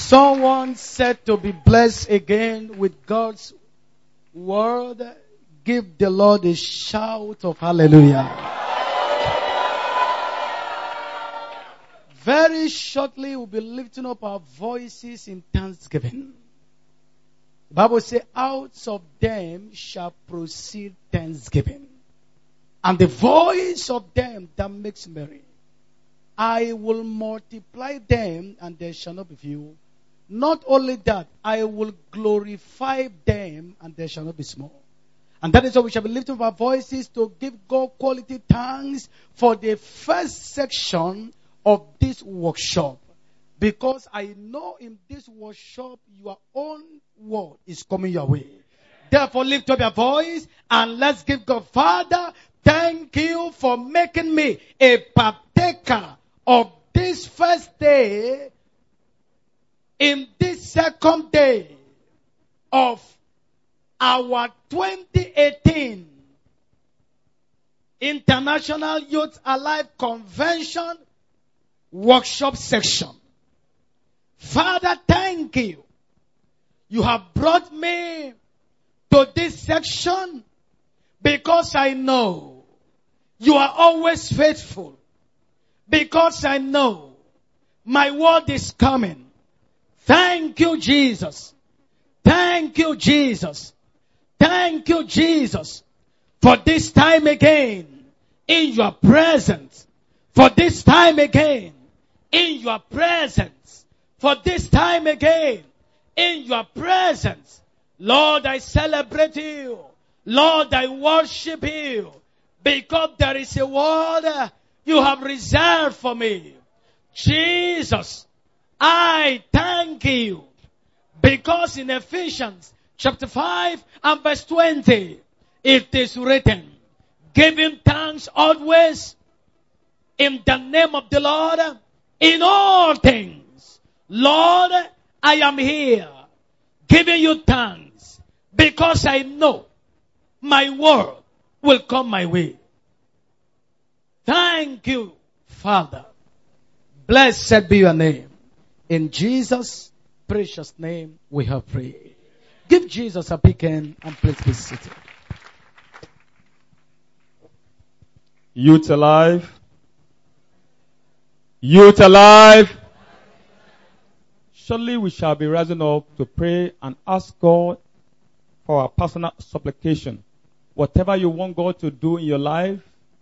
Someone said to be blessed again with God's word. Give the Lord a shout of hallelujah. Very shortly we'll be lifting up our voices in thanksgiving. The Bible says, out of them shall proceed thanksgiving. And the voice of them that makes merry. I will multiply them and there shall not be few. Not only that, I will glorify them and there shall not be small. And that is why we shall be lifting up our voices to give God quality thanks for the first section of this workshop. Because I know in this workshop, your own word is coming your way. Therefore, lift up your voice and let's give God, Father, thank you for making me a partaker of this first day in this second day of our 2018 International Youth Alive Convention workshop section. Father, thank you. You have brought me to this section because I know you are always faithful. Because I know my word is coming. Thank you, Jesus. Thank you, Jesus. Thank you, Jesus, for this time again in your presence. For this time again in your presence. For this time again in your presence. Lord, I celebrate you. Lord, I worship you. Because there is a word you have reserved for me. Jesus, I thank you. Because in Ephesians chapter 5 and verse 20, it is written, giving thanks always in the name of the Lord in all things. Lord, I am here giving you thanks because I know my word will come my way. Thank you, Father. Blessed be your name. In Jesus' precious name we have prayed. Give Jesus a big hand and please be seated. Youth alive. Youth alive. Surely we shall be rising up to pray and ask God for our personal supplication. Whatever you want God to do in your life,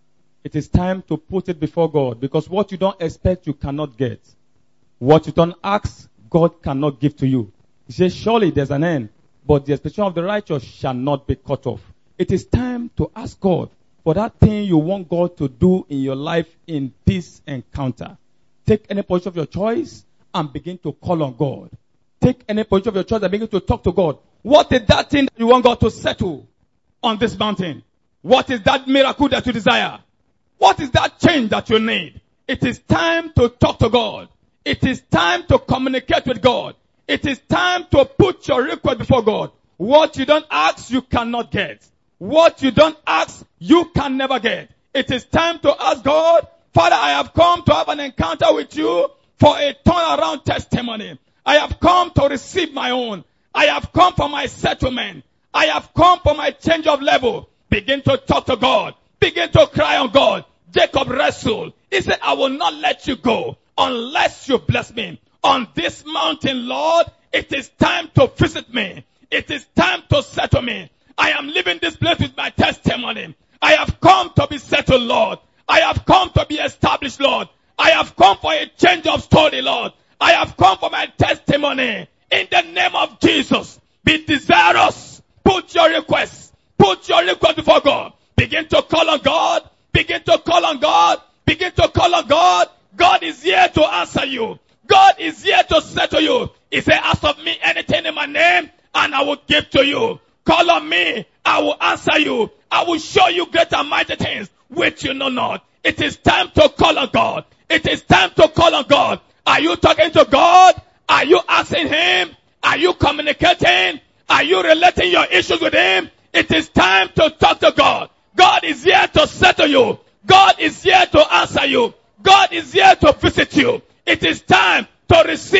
it is time to put it before God. Because what you don't expect, you cannot get. What you don't ask, God cannot give to you. He says, surely there's an end, but the expectation of the righteous shall not be cut off. It is time to ask God for that thing you want God to do in your life in this encounter. Take any position of your choice and begin to call on God. Take any position of your choice and begin to talk to God. What is that thing that you want God to settle on this mountain? What is that miracle that you desire? What is that change that you need? It is time to talk to God. It is time to communicate with God. It is time to put your request before God. What you don't ask, you cannot get. What you don't ask, you can never get. It is time to ask God, Father, I have come to have an encounter with you for a turnaround testimony. I have come to receive my own. I have come for my settlement. I have come for my change of level. Begin to talk to God. Begin to cry on God. Jacob wrestled. He said, I will not let you go unless you bless me. On this mountain, Lord, it is time to visit me. It is time to settle me. I am leaving this place with my testimony. I have come to be settled, Lord. I have come to be established, Lord. I have come for a change of story, Lord. I have come for my testimony. In the name of Jesus, be desirous. Put your requests. Put your request before God. Begin to call on God. Begin to call on God. Begin to call on God. God is here to answer you. God is here to settle you. He said, ask of me anything in my name and I will give to you. Call on me. I will answer you. I will show you great and mighty things which you know not. It is time to call on God. It is time to call on God. Are you talking to God? Are you asking Him? Are you communicating? Are you relating your issues with Him? It is time to talk to God. God is here to settle you. God is here to answer you. God is here to visit you. It is time to receive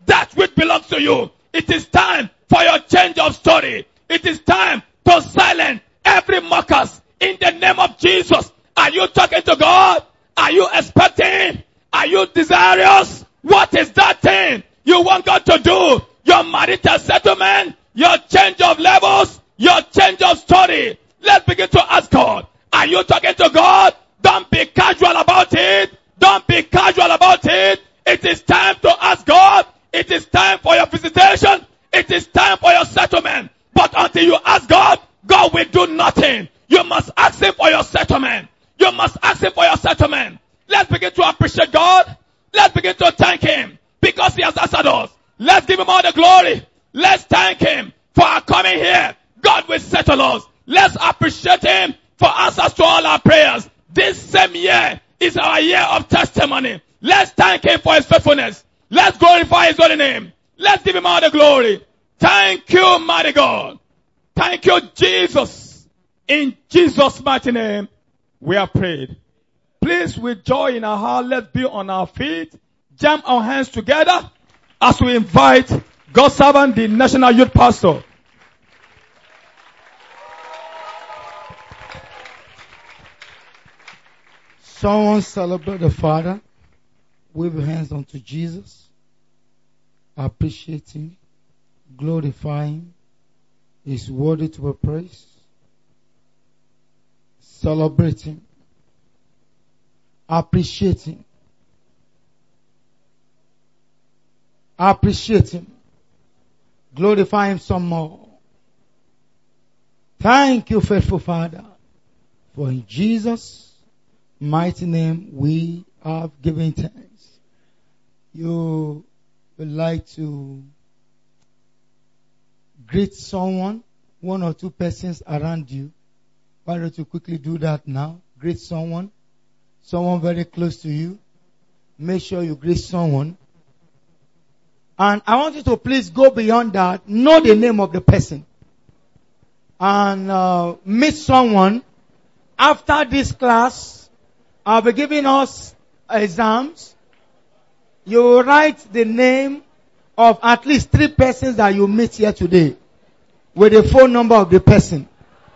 that which belongs to you. It is time for your change of story. It is time to silence every mockers in the name of Jesus. Are you talking to God? Are you expecting? Are you desirous? What is that thing you want God to do? Your marital settlement, your change of levels, your change of story. Let's begin to ask God. Are you talking to God? Don't be casual about it. Don't be casual about it. It is time to ask God. It is time for your visitation. It is time for your settlement. But until you ask God, God will do nothing. You must ask Him for your settlement. You must ask Him for your settlement. Let's begin to appreciate God. Let's begin to thank Him because He has answered us. Let's give Him all the glory. Let's thank Him for our coming here. God will settle us. Let's appreciate Him for answers to all our prayers. This same year is our year of testimony. Let's thank Him for His faithfulness. Let's glorify His holy name. Let's give Him all the glory. Thank you, mighty God. Thank you, Jesus. In Jesus' mighty name, we are prayed. Please, with joy in our heart, let's be on our feet. Jam our hands together as we invite God's servant, the National Youth Pastor. Someone celebrate the Father. Wave your hands unto Jesus. Appreciate Him. Glorify Him. He's worthy to be praised. Celebrate Him. Appreciate Him. Appreciate Him. Glorify Him some more. Thank you, faithful Father, for in Jesus' mighty name we have given thanks. You would like to greet someone, one or two persons around you. Why don't you quickly do that now? Greet someone very close to you. Make sure you greet someone. And I want you to please go beyond that. Know the name of the person. And meet someone. After this class, I'll be giving us exams. You write the name of at least 3 persons that you meet here today with the phone number of the person.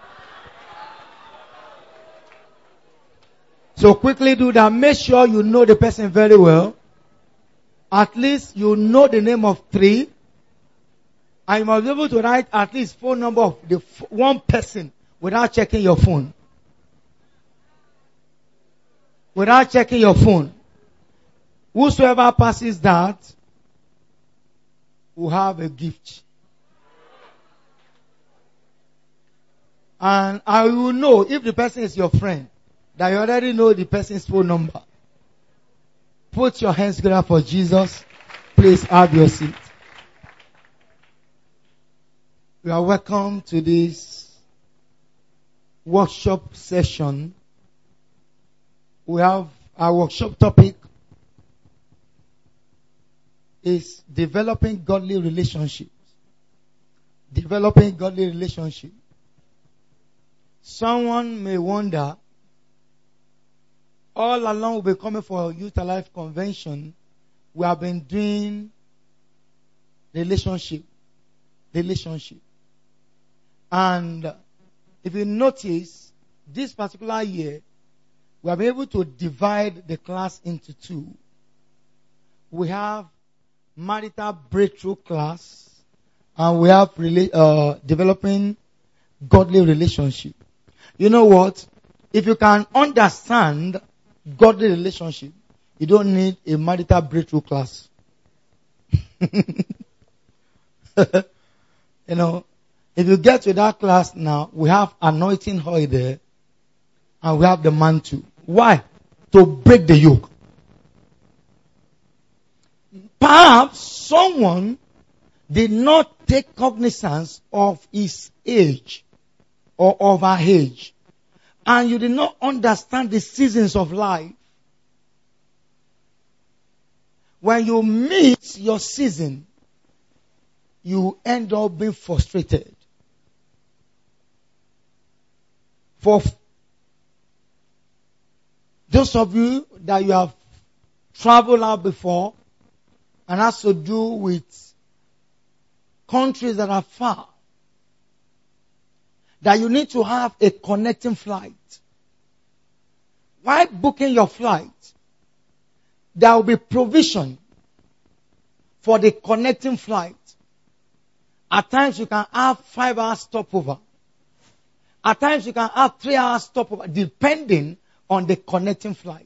So quickly do that. Make sure you know the person very well. At least you know the name of 3. And you must be able to write at least phone number of the one person without checking your phone. Without checking your phone. Whosoever passes that will have a gift. And I will know if the person is your friend, that you already know the person's phone number. Put your hands together for Jesus. Please have your seat. You are welcome to this workshop session. We have our workshop topic is developing godly relationships. Developing godly relationships. Someone may wonder, all along we'll be coming for Youth Alive Convention, we have been doing relationship. And if you notice, this particular year, we have been able to divide the class into 2. We have marital breakthrough class, and we have developing godly relationship. You know what? If you can understand godly relationship, you don't need a marital breakthrough class. You know, if you get to that class now, we have anointing oil there, and we have the mantle. Why? To break the yoke. Perhaps someone did not take cognizance of his age or of her age, and you did not understand the seasons of life. When you miss your season, you end up being frustrated. For those of you that you have traveled out before, and has to do with countries that are far, that you need to have a connecting flight. While booking your flight, there will be provision for the connecting flight. At times you can have 5 hours stopover. At times you can have 3 hours stopover, depending on the connecting flight.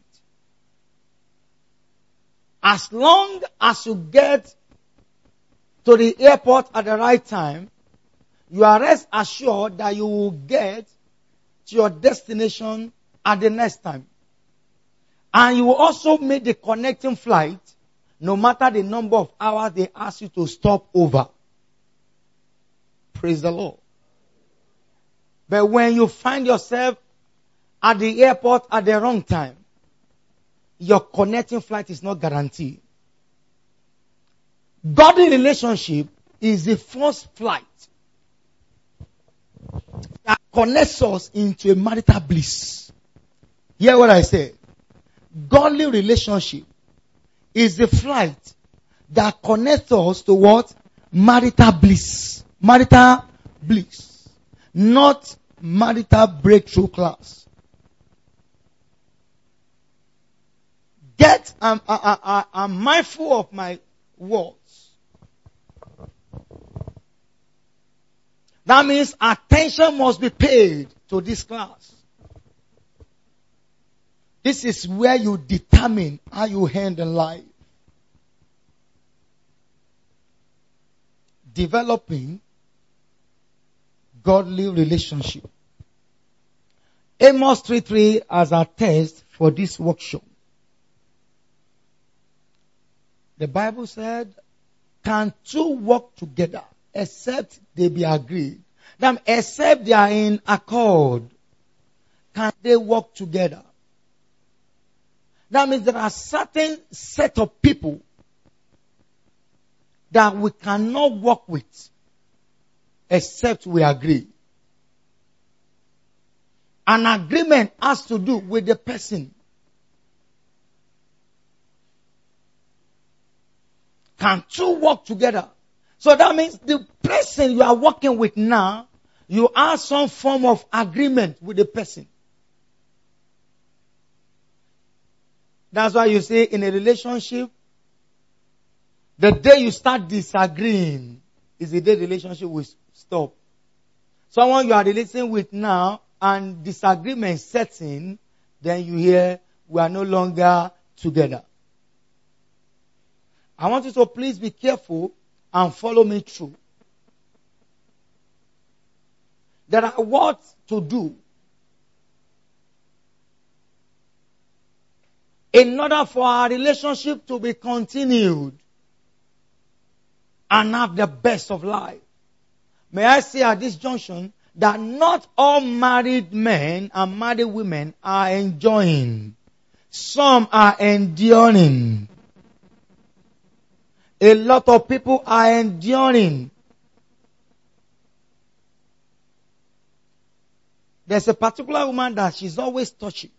As long as you get to the airport at the right time, you are rest assured that you will get to your destination at the next time. And you will also make the connecting flight no matter the number of hours they ask you to stop over. Praise the Lord. But when you find yourself at the airport at the wrong time, your connecting flight is not guaranteed. Godly relationship is the first flight that connects us into a marital bliss. Hear what I say. Godly relationship is the flight that connects us to what? Marital bliss. Marital bliss. Not marital breakthrough class. I'm mindful of my words. That means attention must be paid to this class. This is where you determine how you handle life. Developing godly relationship. Amos 3:3 as our text for this workshop. The Bible said, can two work together except they be agreed? Now, except they are in accord, can they work together? That means there are certain set of people that we cannot work with except we agree. An agreement has to do with the person. Can two work together? So that means the person you are working with now, you have some form of agreement with the person. That's why you say in a relationship, the day you start disagreeing is the day the relationship will stop. Someone you are relating with now and disagreement sets in, then you hear we are no longer together. I want you to please be careful and follow me through. There are what to do in order for our relationship to be continued and have the best of life. May I say at this junction that not all married men and married women are enjoying. Some are enduring. A lot of people are enduring. There's a particular woman that she's always touchy.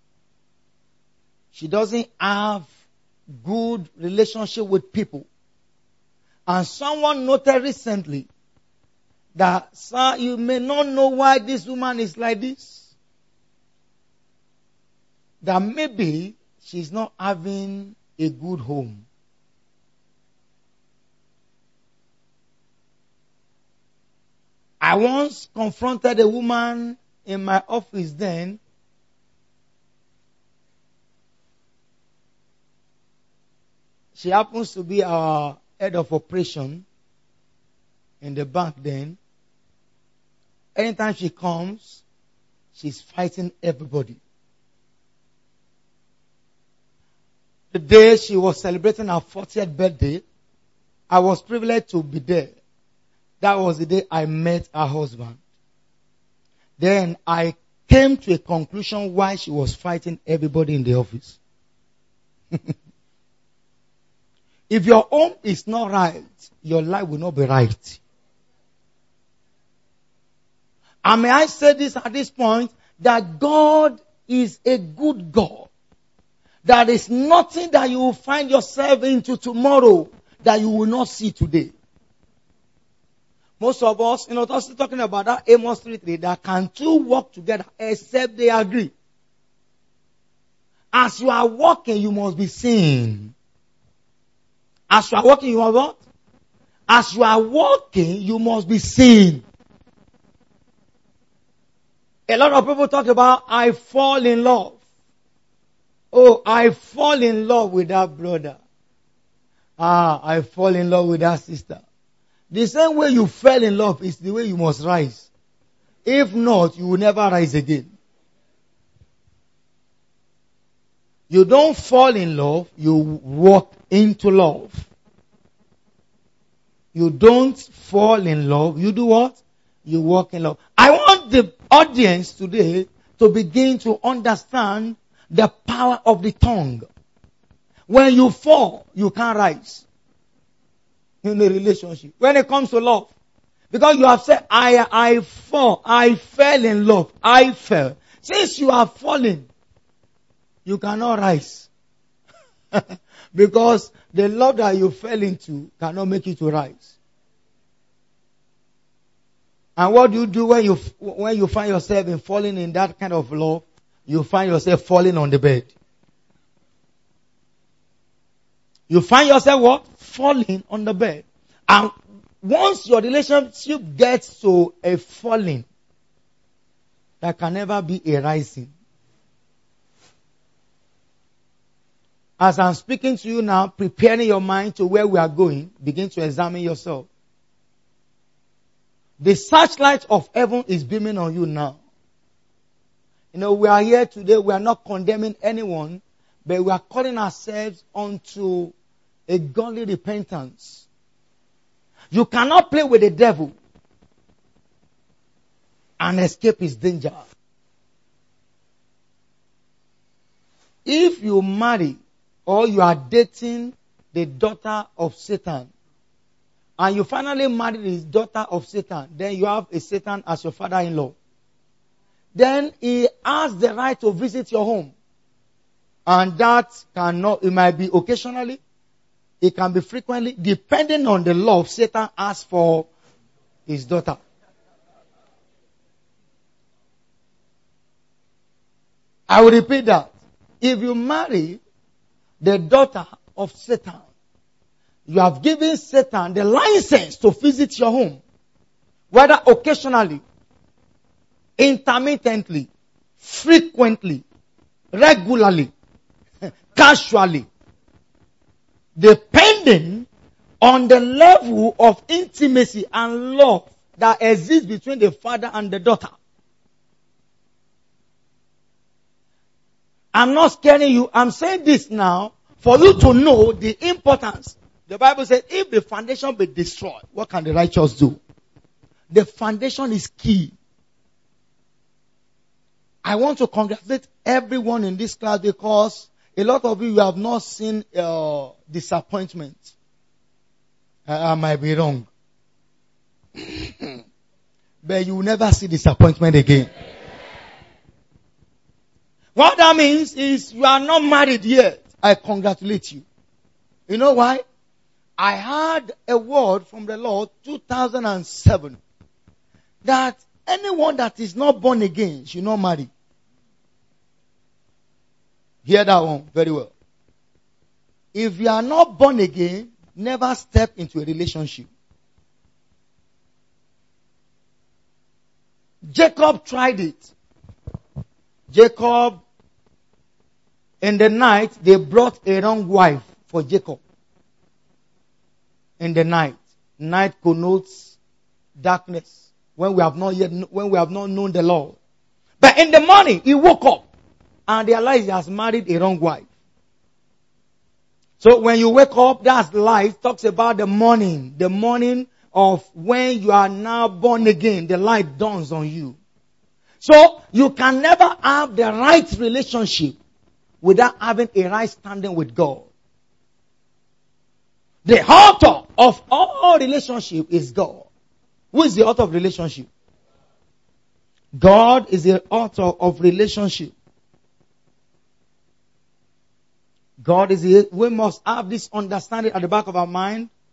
She doesn't have good relationship with people. And someone noted recently that, sir, you may not know why this woman is like this. That maybe she's not having a good home. I once confronted a woman in my office then. She happens to be our head of operation in the bank then. Anytime she comes, she's fighting everybody. The day she was celebrating her 40th birthday, I was privileged to be there. That was the day I met her husband. Then I came to a conclusion why she was fighting everybody in the office. If your home is not right, your life will not be right. And may I say this at this point, that God is a good God. There is nothing that you will find yourself into tomorrow that you will not see today. Most of us, also talking about that Amos 3:3, that can two walk together except they agree. As you are walking, you must be seen. As you are walking, you are what? As you are walking, you must be seen. A lot of people talk about, I fall in love. Oh, I fall in love with that brother. I fall in love with that sister. The same way you fell in love is the way you must rise. If not, you will never rise again. You don't fall in love, you walk into love. You don't fall in love, you do what? You walk in love. I want the audience today to begin to understand the power of the tongue. When you fall, you can't rise in a relationship. When it comes to love, because you have said, I fell in love, I fell. Since you are falling, you cannot rise. Because the love that you fell into cannot make you to rise. And what do you do when you find yourself in falling in that kind of love? You find yourself falling on the bed. You find yourself what? Falling on the bed. And once your relationship gets to a falling, there can never be a rising. As I'm speaking to you now, preparing your mind to where we are going, begin to examine yourself. The searchlight of heaven is beaming on you now. We are here today, we are not condemning anyone, but we are calling ourselves onto a godly repentance. You cannot play with the devil and escape his danger. If you marry or you are dating the daughter of Satan, and you finally marry the daughter of Satan, then you have a Satan as your father-in-law. Then he has the right to visit your home. And that it might be occasionally, it can be frequently, depending on the love Satan has for his daughter. I will repeat that. If you marry the daughter of Satan, you have given Satan the license to visit your home, whether occasionally, intermittently, frequently, regularly, casually, depending on the level of intimacy and love that exists between the father and the daughter. I'm not scaring you. I'm saying this now for you to know the importance. The Bible says, if the foundation be destroyed, what can the righteous do? The foundation is key. I want to congratulate everyone in this class because a lot of you have not seen disappointment. I might be wrong. But you will never see disappointment again. What that means is you are not married yet. I congratulate you. You know why? I had a word from the Lord 2007 that anyone that is not born again should not marry. Hear that one very well. If you are not born again, never step into a relationship. Jacob tried it. Jacob, in the night, they brought a wrong wife for Jacob. In the night. Night connotes darkness. When we have not known the Lord. But in the morning, he woke up and realized he has married a wrong wife. So when you wake up, that's light. Talks about the morning. The morning of when you are now born again. The light dawns on you. So you can never have the right relationship without having a right standing with God. The author of all relationship is God. Who is the author of relationship? God is the author of relationship. God is we must have this understanding at the back of our mind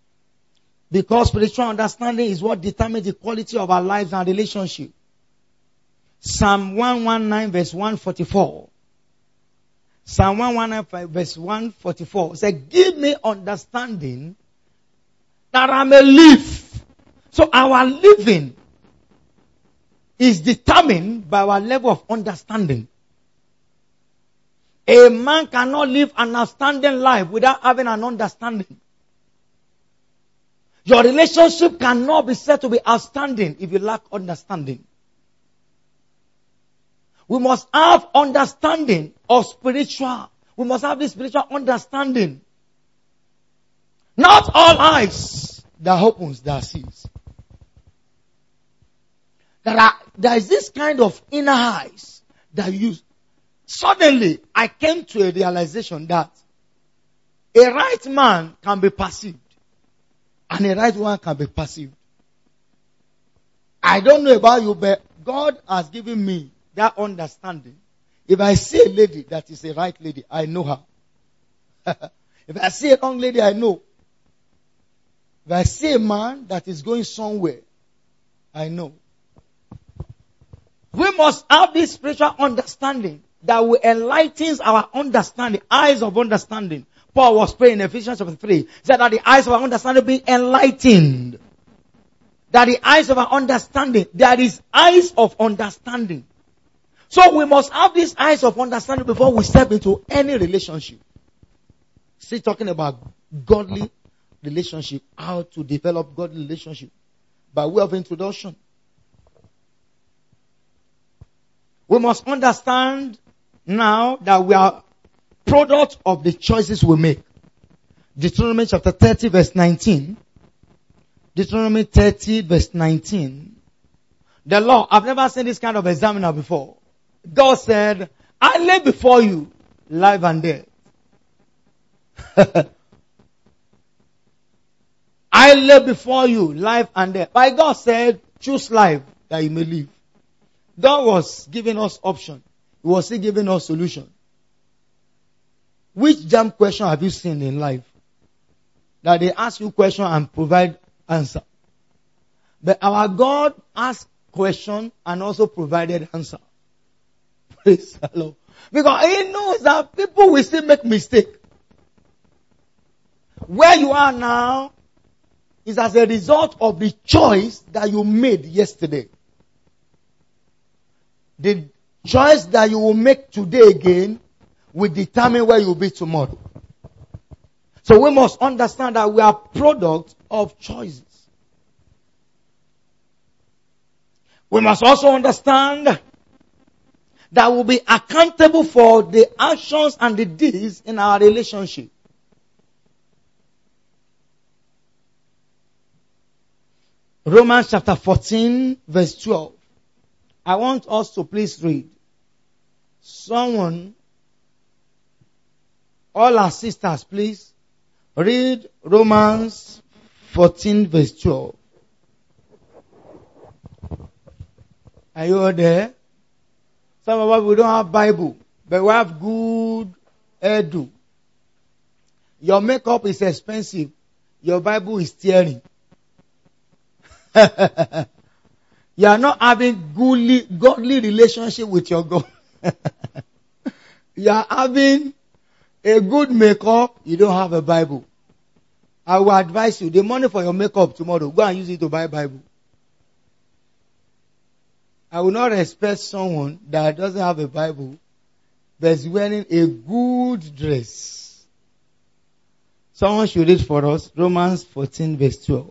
Because spiritual understanding is what determines the quality of our lives and relationship. Psalm 119 verse 144. Psalm 119 verse 144 says, give me understanding that I may live. So our living is determined by our level of understanding. A man cannot live an outstanding life without having an understanding. Your relationship cannot be said to be outstanding if you lack understanding. We must have understanding of spiritual. We must have this spiritual understanding. Not all eyes that opens that sees. There is this kind of inner eyes that you. Suddenly, I came to a realization that a right man can be perceived and a right woman can be perceived. I don't know about you, but God has given me that understanding. If I see a lady that is a right lady, I know her. If I see a wrong lady, I know. If I see a man that is going somewhere, I know. We must have this spiritual understanding that will enlighten our understanding, eyes of understanding. Paul was praying in Ephesians chapter 3, said that the eyes of our understanding be enlightened. That the eyes of our understanding, there is eyes of understanding. So we must have these eyes of understanding before we step into any relationship. Still talking about godly relationship, how to develop godly relationship. By way of introduction, we must understand now that we are product of the choices we make. Deuteronomy chapter 30 verse 19. Deuteronomy 30 verse 19. The Lord, I've never seen this kind of examiner before. God said, I lay before you life and death. I lay before you life and death. But God said, choose life that you may live. God was giving us option. He was still giving us solution. Which jam question have you seen in life? That they ask you question and provide answer. But our God asked question and also provided answer. Praise the Lord. Because He knows that people will still make mistake. Where you are now is as a result of the choice that you made yesterday. The choice that you will make today again will determine where you'll be tomorrow. So we must understand that we are product of choices. We must also understand that we'll be accountable for the actions and the deeds in our relationship. Romans chapter 14 verse 12. I want us to please read. Someone, all our sisters, please read Romans 14 verse 12. Are you all there? Some of us, we don't have Bible, but we have good edu. Your makeup is expensive. Your Bible is tearing. You are not having godly relationship with your God. You are having a good makeup, you don't have a Bible. I will advise you, the money for your makeup tomorrow, go and use it to buy Bible. I will not respect someone that doesn't have a Bible, but is wearing a good dress. Someone should read for us, Romans 14 verse 12.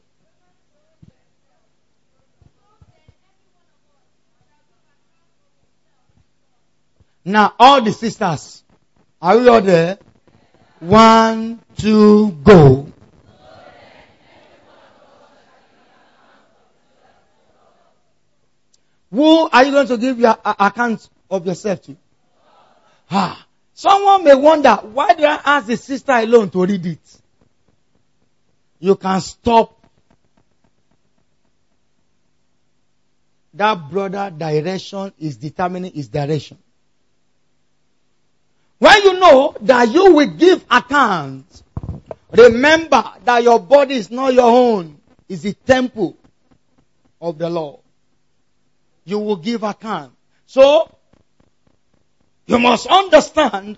Now, all the sisters, are we all there? 1, 2, go. Who are you going to give your account of yourself to? Someone may wonder, why did I ask the sister alone to read it? You can stop that brother direction is determining his direction. When you know that you will give account, remember that your body is not your own. is the temple of the Lord. You will give account. So, you must understand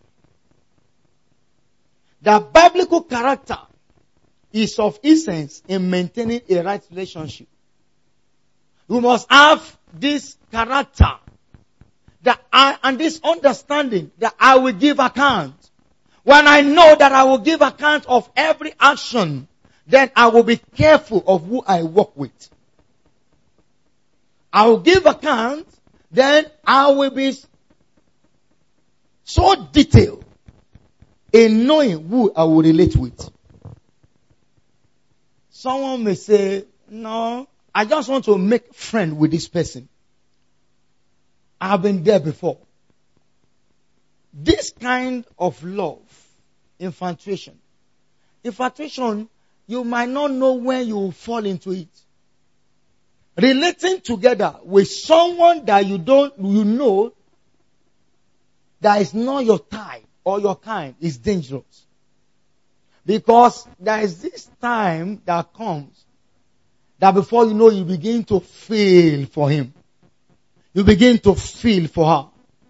that biblical character is of essence in maintaining a right relationship. You must have this character and this understanding that I will give account. When I know that I will give account of every action, then I will be careful of who I work with. I will give account, then I will be so detailed in knowing who I will relate with. Someone may say, no, I just want to make friend with this person. I've been there before. This kind of love, infatuation, you might not know when you will fall into it. Relating together with someone that you know that is not your type or your kind is dangerous. Because there is this time that comes that before you know, you begin to feel for him. You begin to feel for her.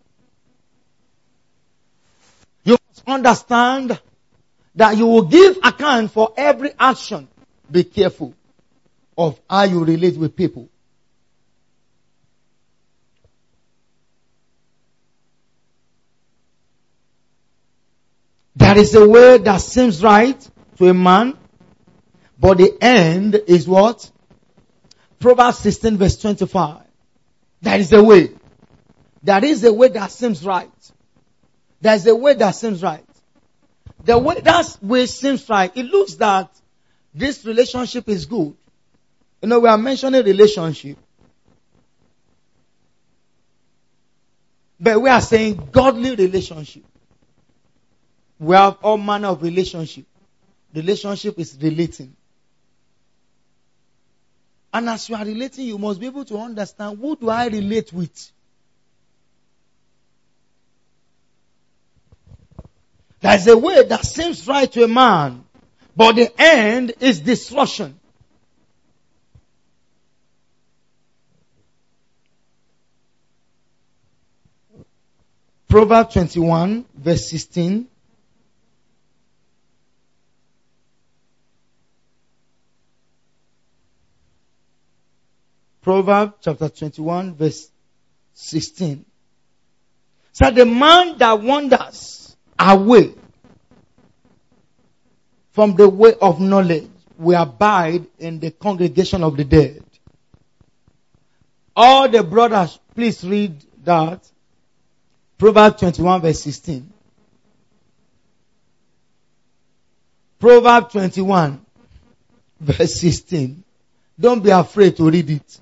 You must understand that you will give account for every action. Be careful of how you relate with people. There is a way that seems right to a man, but the end is what? Proverbs 16 verse 25. There is a way. There is a way that seems right. There is a way that seems right. The way that way seems right, it looks that this relationship is good. You know, we are mentioning relationship. But we are saying godly relationship. We have all manner of relationship. Relationship is relating. And as you are relating, you must be able to understand, who do I relate with? There's a way that seems right to a man, but the end is destruction. Proverbs 21 verse 16. Proverbs chapter 21 verse 16. So the man that wanders away from the way of knowledge will abide in the congregation of the dead. All the brothers, please read that. Proverbs 21 verse 16. Proverbs 21 verse 16. Don't be afraid to read it.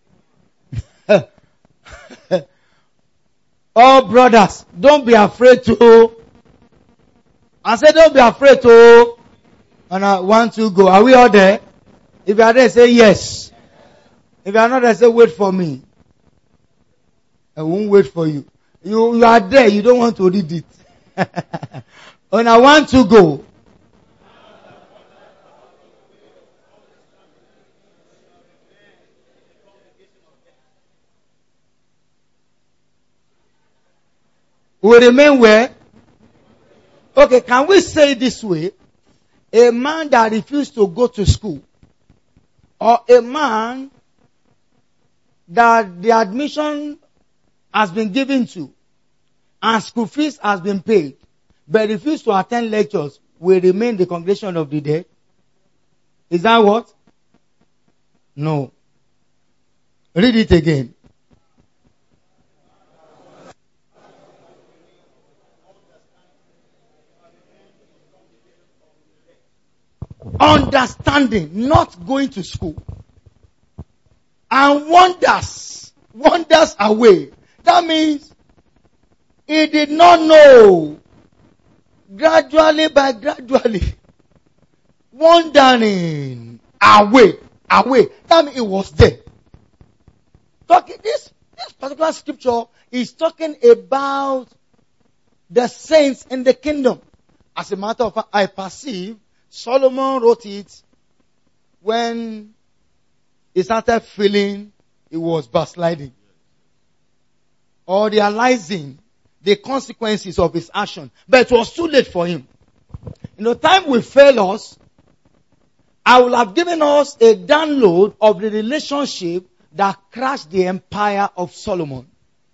Oh, brothers, don't be afraid to. I said, don't be afraid to. And I want to go. Are we all there? If you are there, say yes. If you are not there, say wait for me. I won't wait for you. You are there. You don't want to read it. And I want to go. Will remain where? Okay, can we say it this way? A man that refused to go to school, or a man that the admission has been given to and school fees has been paid, but refused to attend lectures, will remain the congregation of the dead? Is that what? No. Read it again. Understanding, not going to school, and wanders away. That means he did not know. Gradually, wandering away. That means it was there. This particular scripture is talking about the saints in the kingdom. As a matter of fact, I perceive Solomon wrote it when he started feeling he was backsliding or realizing the consequences of his action. But it was too late for him. Time will fail us. I will have given us a download of the relationship that crashed the empire of Solomon.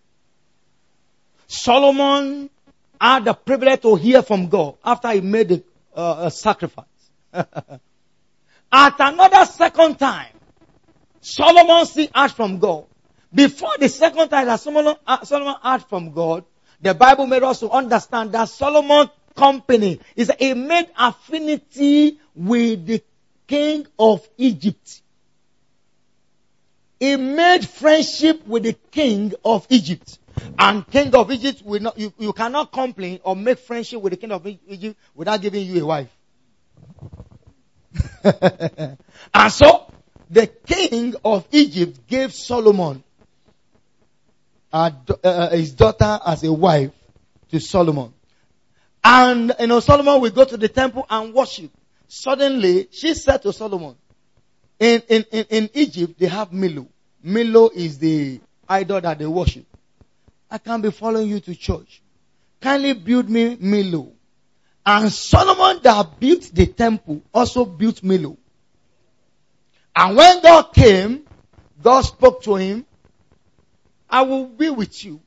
Solomon had the privilege to hear from God after he made a sacrifice. At another second time, Solomon still heard from God. Before the second time that Solomon heard from God, the Bible made us to understand that Solomon's company is he made affinity with the king of Egypt. He made friendship with the king of Egypt. And king of Egypt will not, you cannot complain or make friendship with the king of Egypt without giving you a wife. And so, the king of Egypt gave Solomon his daughter as a wife to Solomon. And, Solomon will go to the temple and worship. Suddenly, she said to Solomon, in Egypt, they have Milo. Milo is the idol that they worship. I can't be following you to church. Kindly build me Milo. And Solomon that built the temple also built Milo. And when God came, God spoke to him, I will be with you.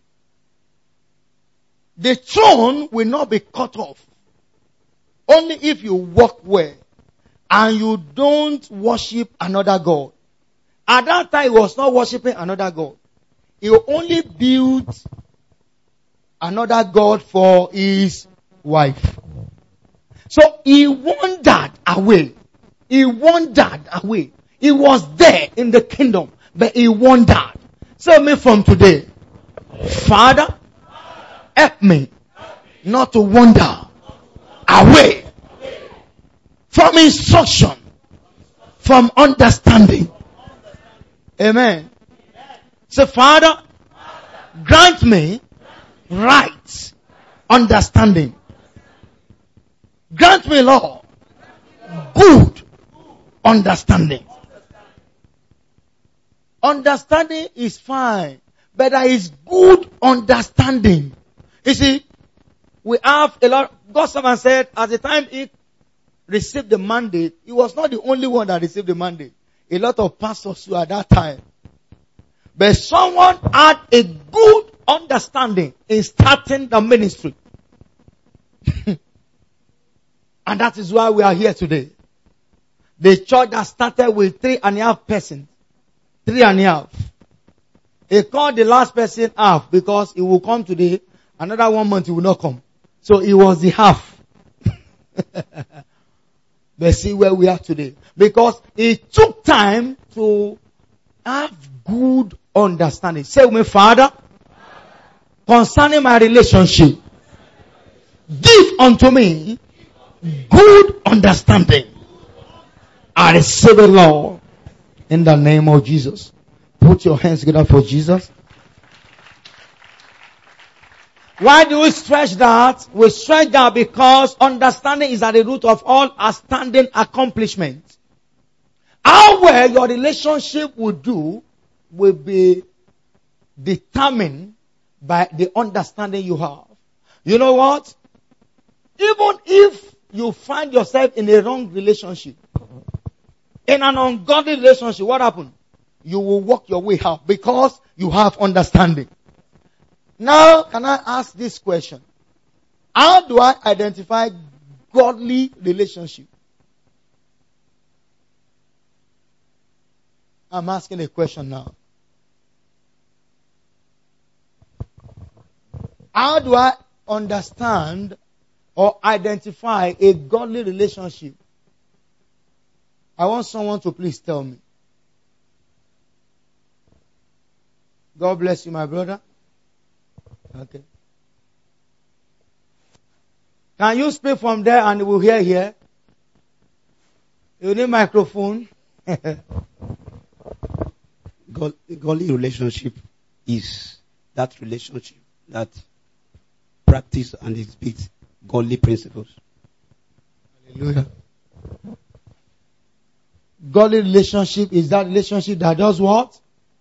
The throne will not be cut off. Only if you walk well and you don't worship another God. At that time, he was not worshiping another God. He only built another God for his wife. So he wandered away. He wandered away. He was there in the kingdom, but he wandered. Say me from today, Father, help me not to wander away from instruction, from understanding. Amen. Say, Father, grant me right understanding. Grant me, Lord, good understanding. Understanding is fine, but there is good understanding. You see, we have a lot. God someone said, at the time he received the mandate, he was not the only one that received the mandate. A lot of pastors were at that time. But someone had a good understanding in starting the ministry. And that is why we are here today. The church that started with 3.5 persons. 3.5. He called the last person half because he will come today. Another 1 month he will not come. So he was the half. But see where we are today. Because it took time to have good understanding. Say with me, Father, concerning my relationship, give unto me good understanding. I receive it, Lord, in the name of Jesus. Put your hands together for Jesus. Why do we stretch that? We stretch that because understanding is at the root of all outstanding accomplishments. How well your relationship will do will be determined by the understanding you have. You know what? Even if you find yourself in a wrong relationship, in an ungodly relationship, what happened? You will work your way out because you have understanding. Now, can I ask this question? How do I identify godly relationship? I'm asking a question now. How do I understand or identify a godly relationship? I want someone to please tell me. God bless you, my brother. Okay. Can you speak from there and we'll hear here? You need microphone. Godly relationship is that relationship that practice and exhibits godly principles. Hallelujah. Godly relationship is that relationship that does what?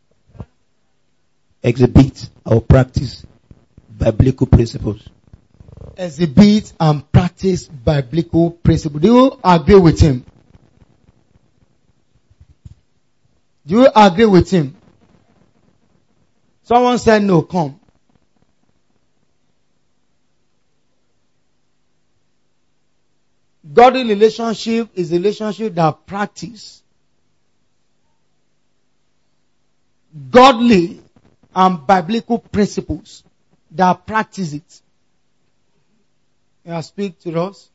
Exhibit or practice biblical principles. Exhibit and practice biblical principles. Do you agree with him? Do you agree with him? Someone said no, come. Godly relationship is a relationship that practice godly and biblical principles that practice it. May I speak to us?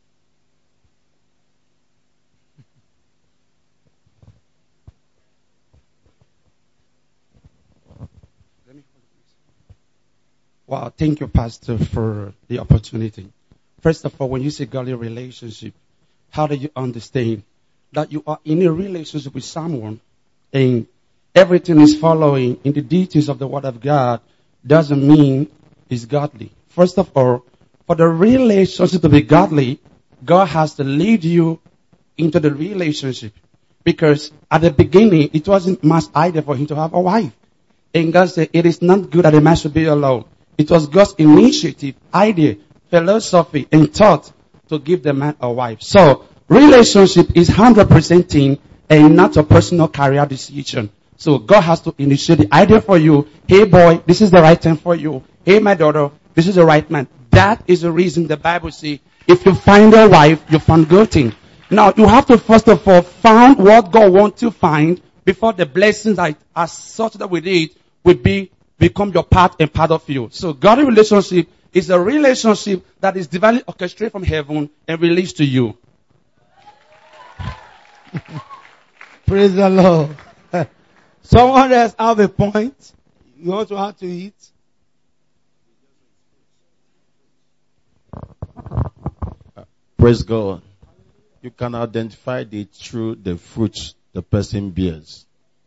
Wow, thank you, Pastor, for the opportunity. First of all, when you say godly relationship, how do you understand that you are in a relationship with someone and everything is following in the details of the Word of God doesn't mean it's godly. First of all, for the relationship to be godly, God has to lead you into the relationship. Because at the beginning, it wasn't man's idea for him to have a wife. And God said, it is not good that a man should be alone. It was God's initiative, idea, philosophy, and thought to give the man a wife. So, relationship is 100% team and not a personal career decision. So, God has to initiate the idea for you. Hey boy, this is the right time for you. Hey my daughter, this is the right man. That is the reason the Bible says, if you find a wife, you find good thing. Now, you have to first of all find what God wants to find before the blessings that are such that with it will become your part and part of you. So, godly relationship is a relationship that is divinely orchestrated from heaven and released to you. Praise the Lord. Someone else have a point? You want to add to it? Praise God. You can identify it through the fruits the person bears.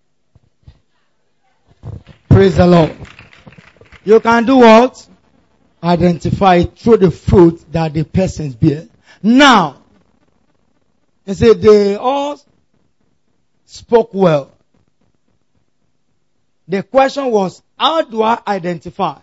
Praise the Lord. You can do what? Identify it through the fruit that the person bears. Now, they say they all spoke well. The question was, how do I identify?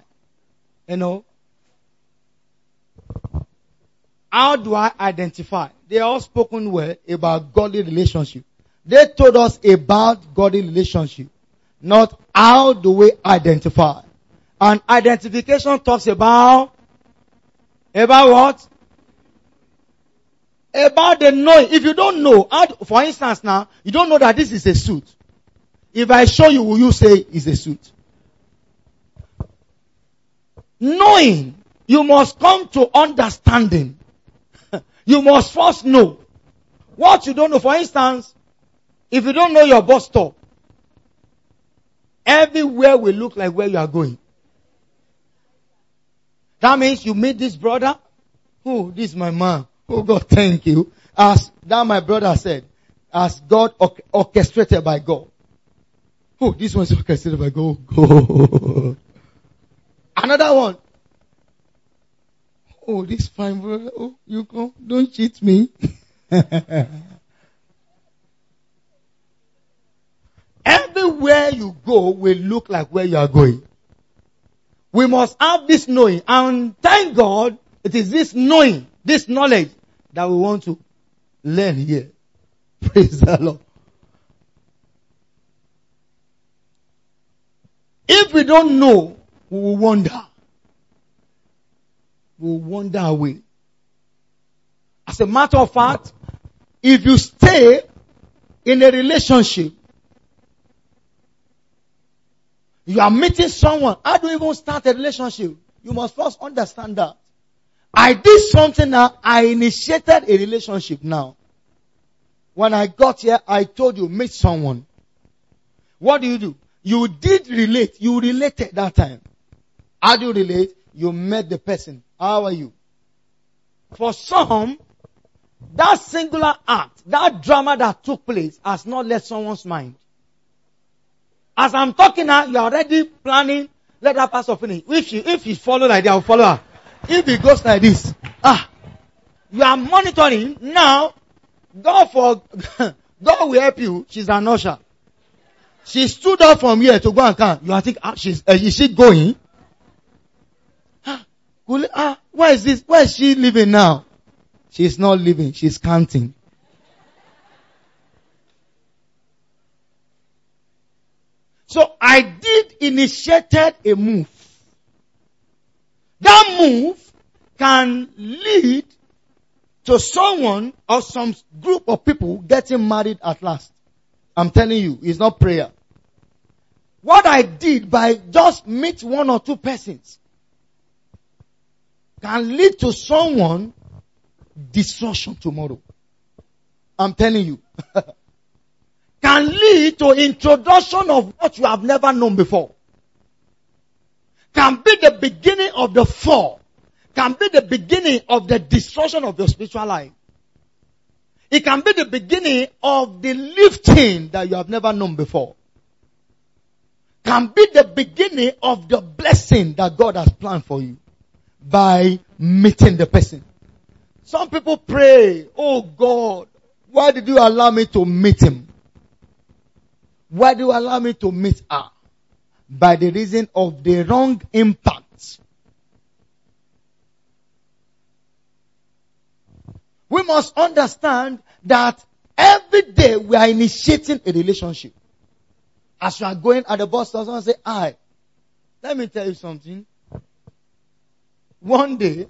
How do I identify? They all spoken well about godly relationship. They told us about godly relationship, not how do we identify. And identification talks about what? About the knowing. If you don't know, for instance now, you don't know that this is a suit. If I show you, will you say it's a suit? Knowing, you must come to understanding. You must first know. What you don't know, for instance, if you don't know your bus stop, everywhere will look like where you are going. That means you meet this brother. Oh, this is my man. Oh God, thank you. As that my brother said, as God orchestrated by God. Oh, this one's orchestrated by God. God. Another one. Oh, this fine brother. Oh, you come. Don't cheat me. Everywhere you go will look like where you are going. We must have this knowing. And thank God, it is this knowing, this knowledge that we want to learn here. Praise the Lord. If we don't know, we will wander. We will wander away. As a matter of fact, if you stay in a relationship, you are meeting someone. How do you even start a relationship? You must first understand that. I did something now. I initiated a relationship now. When I got here, I told you, meet someone. What do? You did relate. You related that time. How do you relate? You met the person. How are you? For some, that singular act, that drama that took place has not left someone's mind. As I'm talking now, you're already planning, let that person finish. If he follow like that, I'll follow her. If he goes like this, you are monitoring. Now, God God will help you. She's an usher. She stood up from here to go and count. You are thinking, is she going? Where is this? Where is she living now? She's not living. She's counting. So I did initiated a move. That move can lead to someone or some group of people getting married at last. I'm telling you, it's not prayer. What I did by just meet one or two persons can lead to someone destruction tomorrow. I'm telling you. Can lead to introduction of what you have never known before. Can be the beginning of the fall. Can be the beginning of the destruction of your spiritual life. It can be the beginning of the lifting that you have never known before. Can be the beginning of the blessing that God has planned for you by meeting the person. Some people pray, oh God, why did you allow me to meet him? Why do you allow me to meet her? By the reason of the wrong impact. We must understand that every day we are initiating a relationship. As you are going at the bus stop, someone say, "Hi, let me tell you something. One day,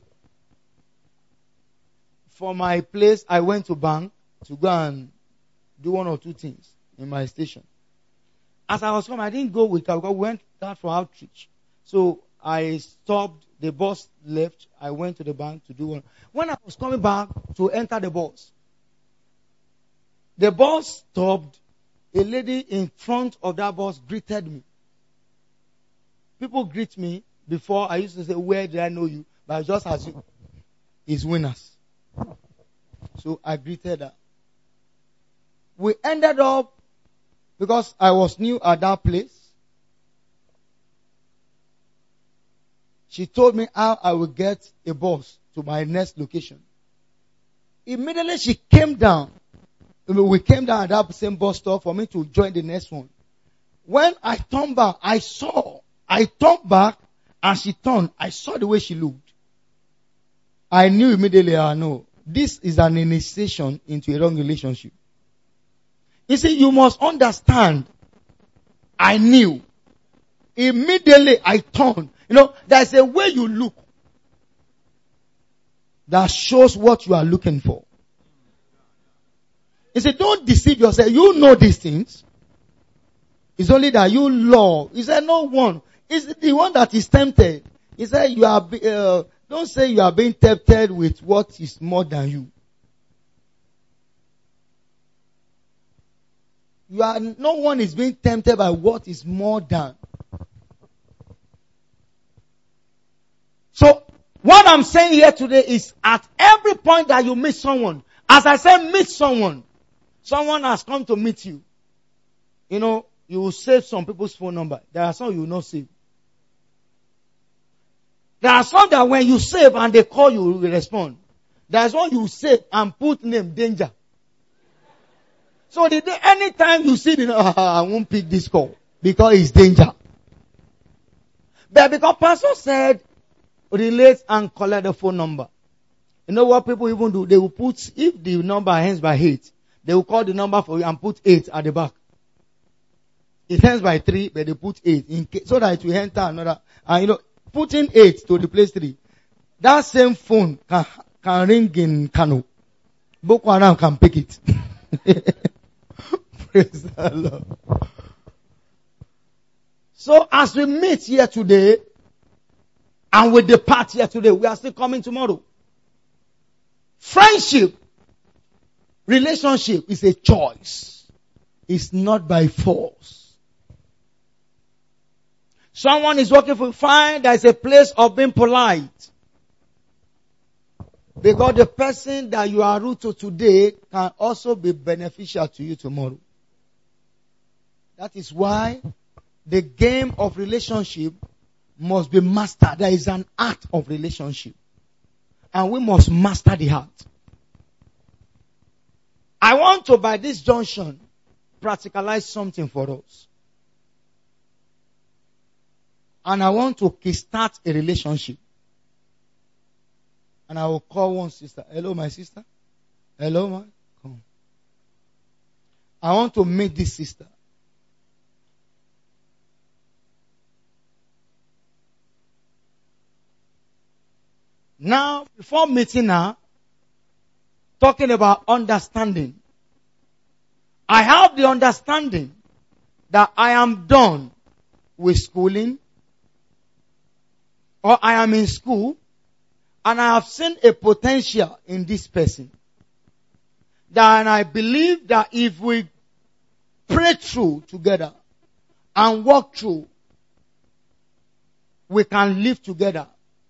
for my place, I went to bank to go and do one or two things in my station. As I was coming, I didn't go with her because we went out for outreach. So I stopped, the bus left, I went to the bank to do one. When I was coming back to enter the bus stopped. A lady in front of that bus greeted me. People greet me before. I used to say, "Where did I know you?" But I just assume it's Winners. So I greeted her. We ended up, because I was new at that place, she told me how I would get a bus to my next location. Immediately she came down. We came down at that same bus stop for me to join the next one. When I turned back, I turned back and she turned. I saw the way she looked. I knew immediately, no, this is an initiation into a wrong relationship. You see, you must understand. I knew. Immediately I turned. There's a way you look that shows what you are looking for. He said, don't deceive yourself. You know these things. It's only that you love. He said, no one. It's the one that is tempted. He said, don't say you are being tempted with what is more than you. No one is being tempted by what is more than. So, what I'm saying here today is at every point that you meet someone, as I said, meet someone. Someone has come to meet you. You will save some people's phone number. There are some you will not save. There are some that when you save and they call you, you will respond. There is one you save and put name danger. So anytime you see I won't pick this call because it's danger. But because pastor said, relate and collect the phone number. You know what people even do? They will put, if the number ends by 8, they will call the number for you and put 8 at the back. It ends by 3, but they put 8 so that it will enter another. And putting 8 to replace 3. That same phone can ring in Kano. Boko Haram can pick it. Praise the Lord. So as we meet here today, and we depart here today, we are still coming tomorrow. Friendship, relationship is a choice. It's not by force. Someone is working for you, fine, there is a place of being polite. Because the person that you are rude to today can also be beneficial to you tomorrow. That is why the game of relationship must be mastered. There is an art of relationship. And we must master the art. I want to, by this junction, practicalize something for us. And I want to kickstart a relationship. And I will call one sister. Hello, my sister. Hello, ma. Come. I want to meet this sister. Now, before meeting her, talking about understanding, I have the understanding that I am done with schooling, or I am in school, and I have seen a potential in this person. And I believe that if we pray through together and walk through, we can live together.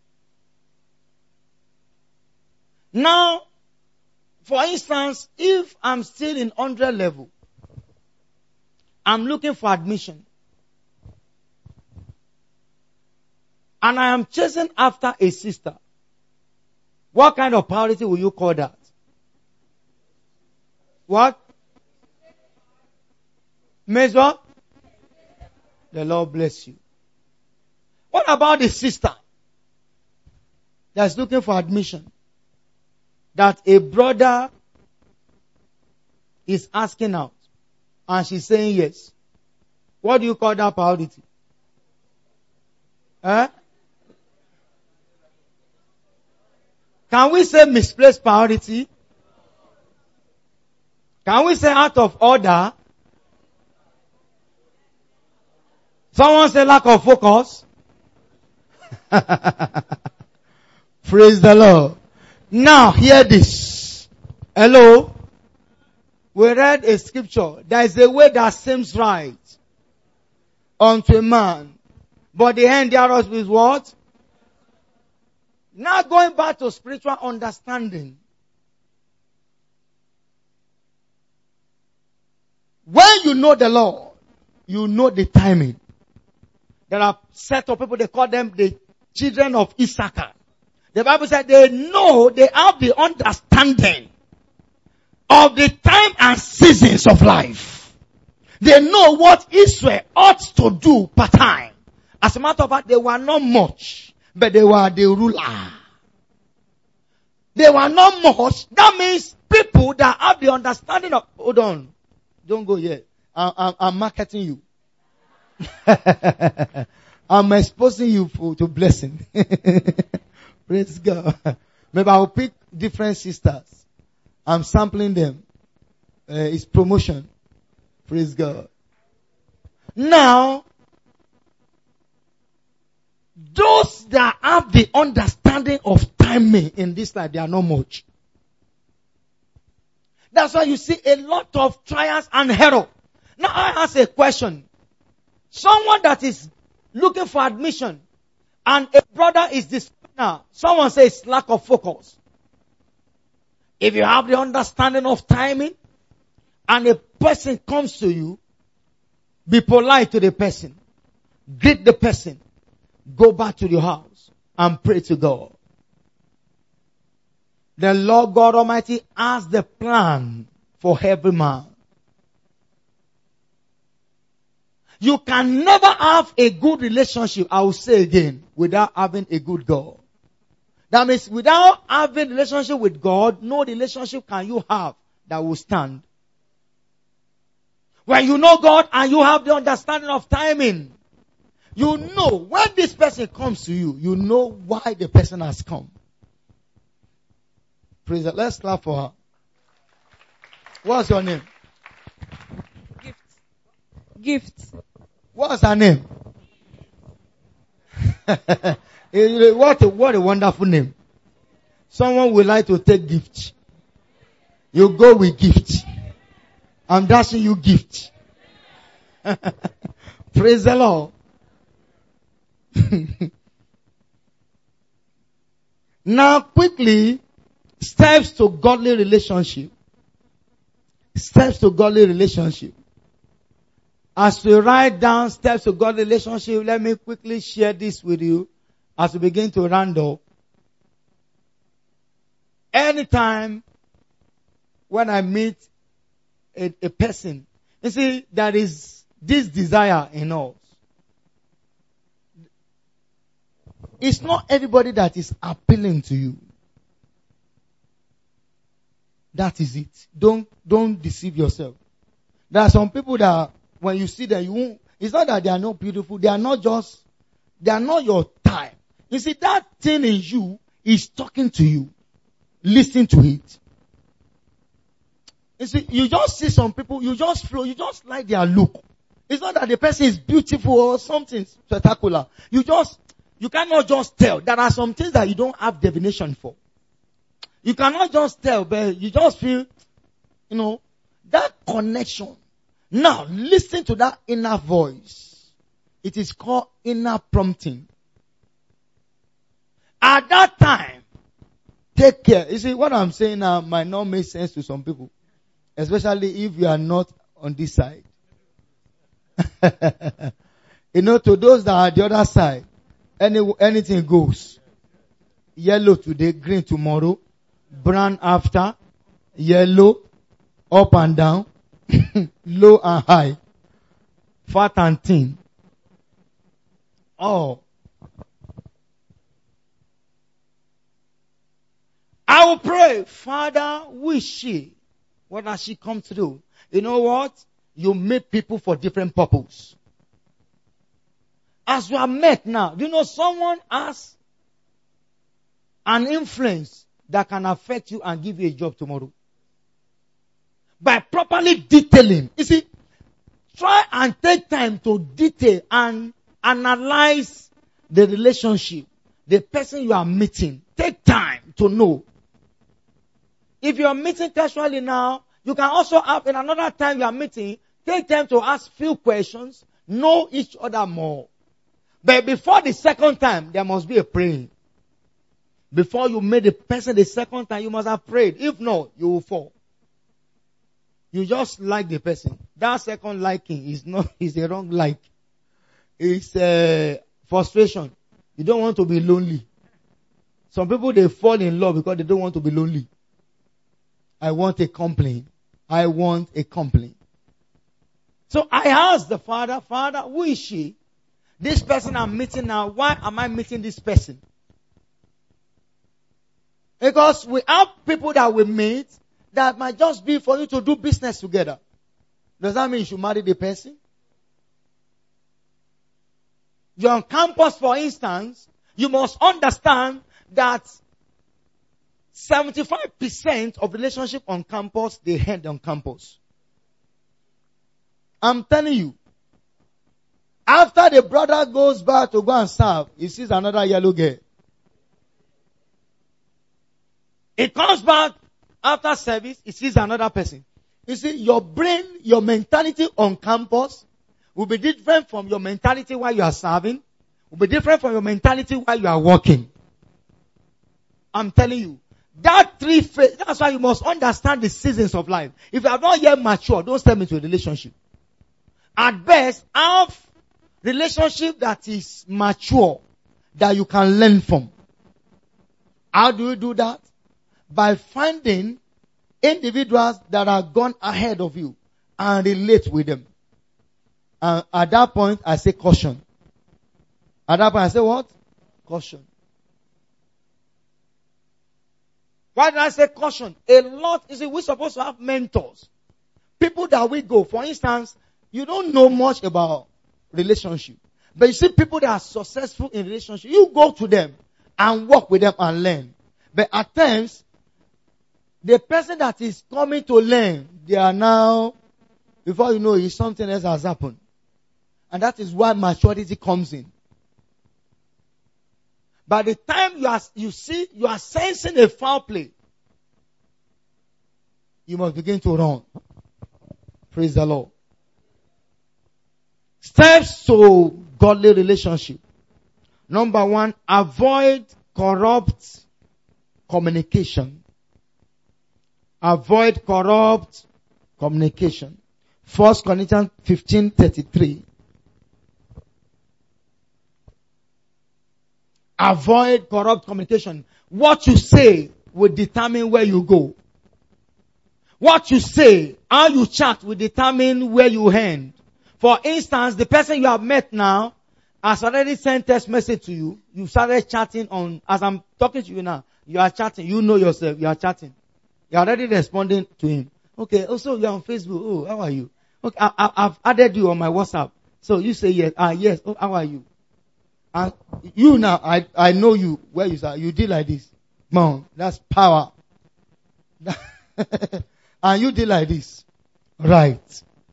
Now, for instance, if I'm still in 100 level, I'm looking for admission, and I am chasing after a sister, what kind of priority will you call that? What? Measure? The Lord bless you. What about the sister that's looking for admission? That a brother is asking out and she's saying yes. What do you call that priority? Can we say misplaced priority? Can we say out of order? Someone say lack of focus. Praise the Lord. Now hear this. Hello? We read a scripture. There is a way that seems right unto a man, but the end thereof is what? Now going back to spiritual understanding. When you know the Lord, you know the timing. There are set of people, they call them the children of Issachar. The Bible said they know, they have the understanding of the time and seasons of life. They know what Israel ought to do per time. As a matter of fact, they were not much, but they were the ruler. They were not much. That means people that have the understanding of, hold on, don't go yet. I'm marketing you. I'm exposing you to blessing. Praise God. Maybe I'll pick different sisters. I'm sampling them. It's promotion. Praise God. Now, those that have the understanding of timing in this life, they are not much. That's why you see a lot of trials and error. Now I ask a question. Someone that is looking for admission and a brother is this. Now, someone says lack of focus. If you have the understanding of timing and a person comes to you, be polite to the person. Greet the person. Go back to your house and pray to God. The Lord God Almighty has the plan for every man. You can never have a good relationship, I will say again, without having a good God. That means without having a relationship with God, no relationship can you have that will stand. When you know God and you have the understanding of timing, you know when this person comes to you, you know why the person has come. Praise God. Let's clap for her. What's your name? Gift. What's her name? What a wonderful name. Someone would like to take gift. You go with gift. I'm dashing you gift. Praise the Lord. Now quickly, steps to godly relationship. Steps to godly relationship. As we write down steps to godly relationship, let me quickly share this with you as we begin to round up. Anytime when I meet a person, you see, there is this desire in us. It's not everybody that is appealing to you. That is it. Don't deceive yourself. There are some people that when you see them, you won't, it's not that they are not beautiful. They are not your type. You see, that thing in you is talking to you. Listen to it. You see, you just see some people, you just flow, you just like their look. It's not that the person is beautiful or something spectacular. You cannot just tell. There are some things that you don't have divination for. You cannot just tell, but you just feel, that connection. Now, listen to that inner voice. It is called inner prompting. At that time, take care. You see, what I'm saying now might not make sense to some people. Especially if you are not on this side. To those that are on the other side, anything goes. Yellow today, green tomorrow, brown after, yellow, up and down, low and high, fat and thin. Oh. I will pray, Father, who is she? What does she come to do? You know what? You meet people for different purposes. As you are met now, do you know someone has an influence that can affect you and give you a job tomorrow? By properly detailing. You see, try and take time to detail and analyze the relationship, the person you are meeting. Take time to know. If you are meeting casually now, you can also have in another time you are meeting, take time to ask few questions, know each other more. But before the second time, there must be a praying. Before you meet the person the second time, you must have prayed. If not, you will fall. You just like the person. That second liking is a wrong like. It's frustration. You don't want to be lonely. Some people, they fall in love because they don't want to be lonely. I want a company. I want a company. So I asked the Father, who is she? This person I'm meeting now, why am I meeting this person? Because we have people that we meet that might just be for you to do business together. Does that mean you should marry the person? You're on campus, for instance, you must understand that 75% of relationship on campus, they end on campus. I'm telling you. After the brother goes back to go and serve, he sees another yellow girl. He comes back after service, he sees another person. You see, your brain, your mentality on campus will be different from your mentality while you are serving, will be different from your mentality while you are working. I'm telling you. That three phase, that's why you must understand the seasons of life. If you are not yet mature, don't step into a relationship. At best, have relationship that is mature, that you can learn from. How do you do that? By finding individuals that are gone ahead of you and relate with them. And at that point, I say caution. At that point, I say what? Caution. Why did I say caution? A lot, you see, we're supposed to have mentors. People that we go, for instance, you don't know much about relationship. But you see people that are successful in relationship, you go to them and work with them and learn. But at times, the person that is coming to learn, they are now, before you know it, something else has happened. And that is why maturity comes in. By the time you are sensing a foul play, you must begin to run. Praise the Lord. Steps to godly relationship. Number 1, avoid corrupt communication. Avoid corrupt communication. 1 Corinthians 15:33. Avoid corrupt communication. What you say will determine where you go. What you say, how you chat will determine where you end. For instance, the person you have met now has already sent text message to you. You started chatting as I'm talking to you now, you are chatting. You know yourself, you are chatting. You are already responding to him. Okay, also you are on Facebook. Oh, how are you? Okay, I've added you on my WhatsApp. So you say yes. Yes. Oh, how are you? And you now, I know you, where you are. You did like this. Mom, that's power. And you did like this. Right.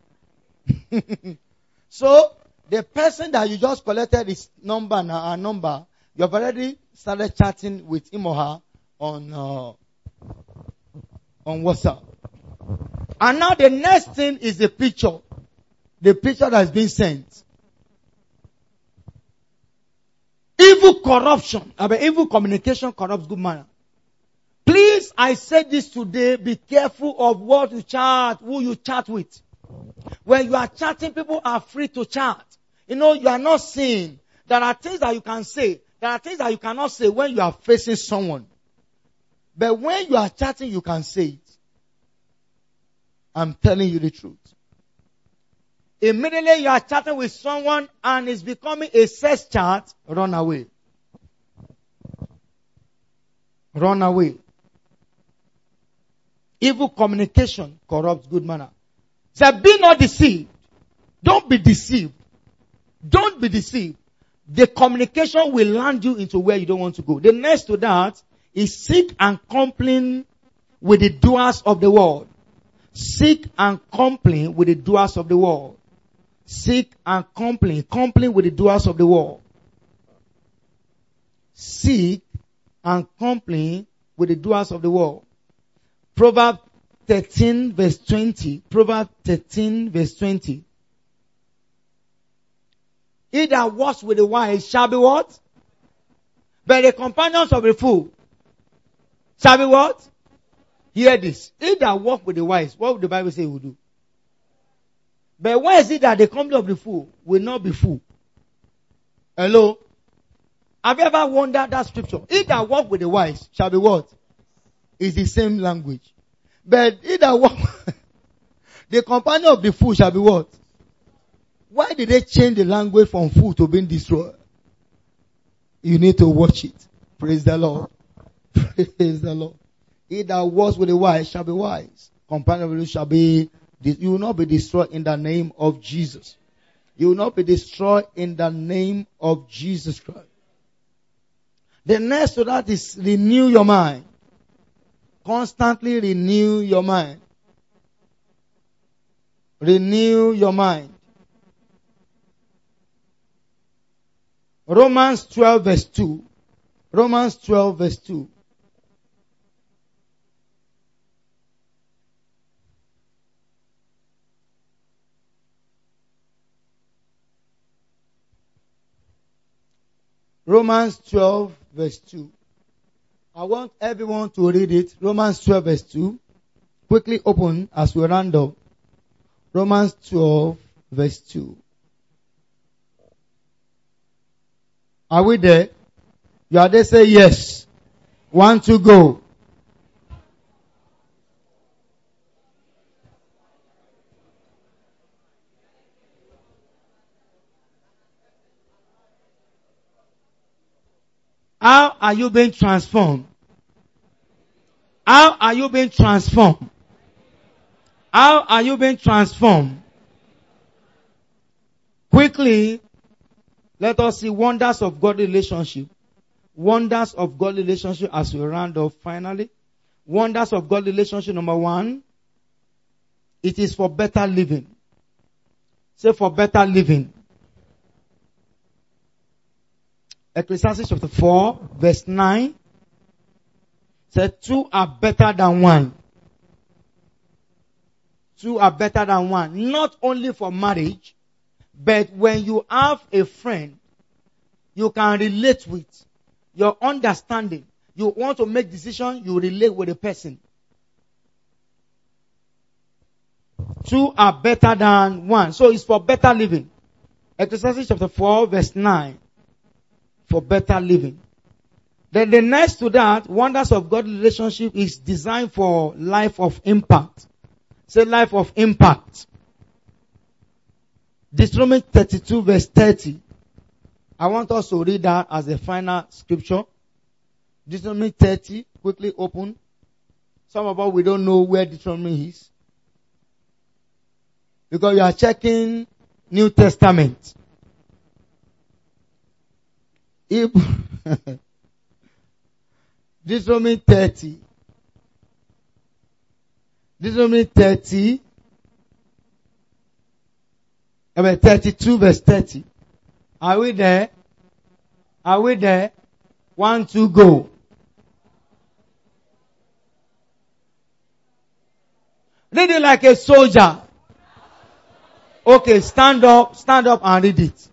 So, the person that you just collected his number now, her number, you have already started chatting with him or her on WhatsApp. And now the next thing is the picture. The picture that has been sent. Evil communication corrupts good manner. Please, I said this today, be careful of what you chat, who you chat with. When you are chatting, people are free to chat. You are not saying. There are things that you can say. There are things that you cannot say when you are facing someone. But when you are chatting, you can say it. I'm telling you the truth. Immediately you are chatting with someone and it's becoming a sex chat, run away. Run away. Evil communication corrupts good manner. So be not deceived. Don't be deceived. Don't be deceived. The communication will land you into where you don't want to go. The next to that is seek and complain with the doers of the word. Seek and complain with the doers of the word. Seek and complain with the doers of the word. Seek and complain with the doers of the word. Proverbs 13 verse 20. Proverbs 13 verse 20. He that walks with the wise shall be what? But the companions of the fool shall be what? Hear this. He that walks with the wise, what would the Bible say he will do? But why is it that the company of the fool will not be full? Hello? Have you ever wondered that scripture? He that walks with the wise shall be what? It's the same language. But he that walks, the companion of the fool shall be what? Why did they change the language from fool to being destroyed? You need to watch it. Praise the Lord. Praise the Lord. He that walks with the wise shall be wise. Companion of the shall be, you will not be destroyed in the name of Jesus. You will not be destroyed in the name of Jesus Christ. The next to that is renew your mind. Constantly renew your mind. Renew your mind. Romans 12 verse 2. Romans 12 verse 2. Romans 12 verse 2. I want everyone to read it. Romans 12 verse 2. Quickly open as we round up. Romans 12 verse 2. Are we there? You are there, say yes. 1, 2, go. How are you being transformed? How are you being transformed? How are you being transformed? Quickly, let us see wonders of God relationship. Wonders of God relationship as we round off finally. Wonders of God relationship number 1. It is for better living. Say for better living. Ecclesiastes chapter 4 verse 9. Say 2 are better than 1. 2 are better than 1. Not only for marriage, but when you have a friend you can relate with, your understanding, you want to make decisions, you relate with the person. 2 are better than 1. So it's for better living. Ecclesiastes chapter 4 verse 9. For better living. Then the next to that, wonders of God relationship is designed for life of impact. Say life of impact. Deuteronomy 32 verse 30. I want us to read that as the final scripture. Deuteronomy 30, quickly open. Some of us, we don't know where Deuteronomy is. Because you are checking New Testament. If Deuteronomy 30. Deuteronomy 30. 32 verse 30. Are we there? Are we there? 1, 2, go. Read it like a soldier. Okay, stand up and read it.